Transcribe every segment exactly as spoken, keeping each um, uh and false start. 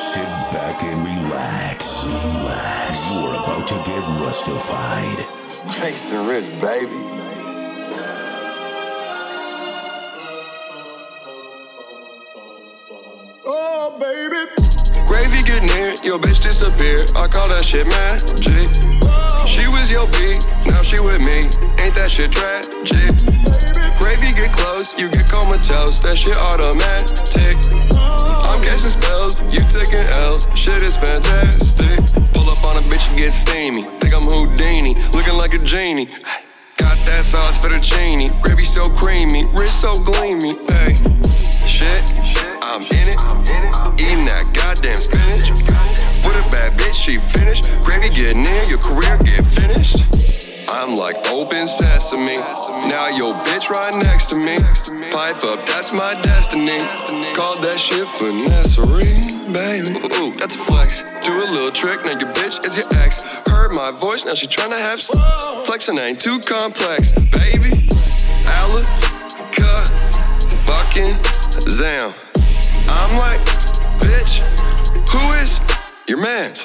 Sit back and relax. Relax. You are about to get rustified. It's Jason Rich, baby. Oh, baby. Gravy get near, your bitch disappear. I call that shit magic. She was your B, now she with me. Ain't that shit tragic? Gravy get close, you get comatose. That shit automatic. I'm casting spells, you taking L's. Shit is fantastic. Pull up on a bitch and get steamy. Think I'm Houdini, looking like a genie. Got that sauce for the genie. Gravy so creamy, wrist so gleamy. Hey, shit, I'm in it. Eating that goddamn spinach. With a bad bitch, she finished. Gravy get near, your career get finished. I'm like open sesame. Now your bitch right next to me. Pipe up, that's my destiny. Call that shit finessery, baby. Ooh, that's a flex. Do a little trick, now your bitch is your ex. Heard my voice, now she tryna have sex. Flexing ain't too complex, baby. Alaka, fucking zam. I'm like, bitch, who is your mans?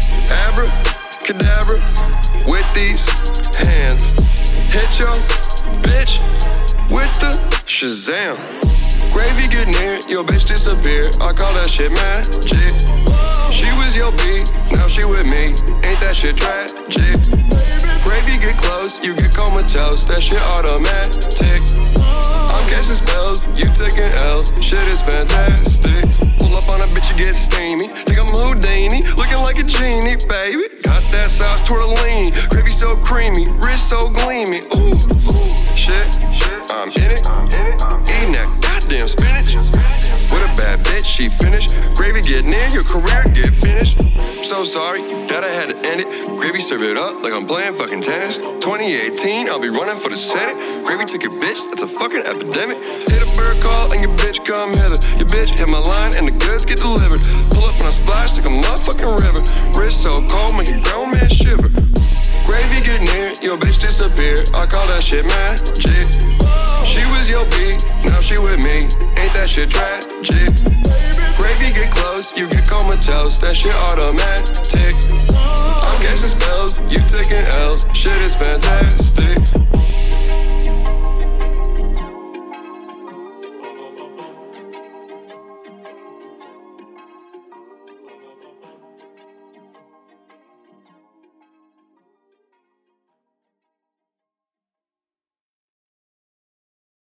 Abracadabra with these hands. Hit your bitch with the Shazam. Gravy get near, your bitch disappear. I call that shit magic. She was your B, now she with me. Ain't that shit tragic? Gravy get close, you get comatose. That shit automatic. I'm casting spells, you taking L's. Shit is fantastic. Pull up on a bitch, you get steamy. Think I'm Houdini, looking like a genie, baby. Got that sauce tortellini. Gravy so creamy, wrist so gleamy. Ooh, shit, I'm in it. Eating that goddamn spinach. With a bad bitch, she finished. Gravy get near, your career get finished. So sorry that I had to end it. Gravy serve it up like I'm playing fucking tennis. twenty eighteen, I'll be running for the Senate. Gravy took your bitch, that's a fucking epidemic. Hit a bird call and your bitch come hither. Your bitch hit my line and the goods get delivered. Pull up and I splash like a motherfucking river. Wrist so cold, make a grown man shiver. Gravy get near, your bitch disappear. I call that shit magic. She was your B, now she with me. Ain't that shit tragic? Gravy get close, you get comatose. That shit automatic. I'm casting spells, you taking L's. Shit is fantastic.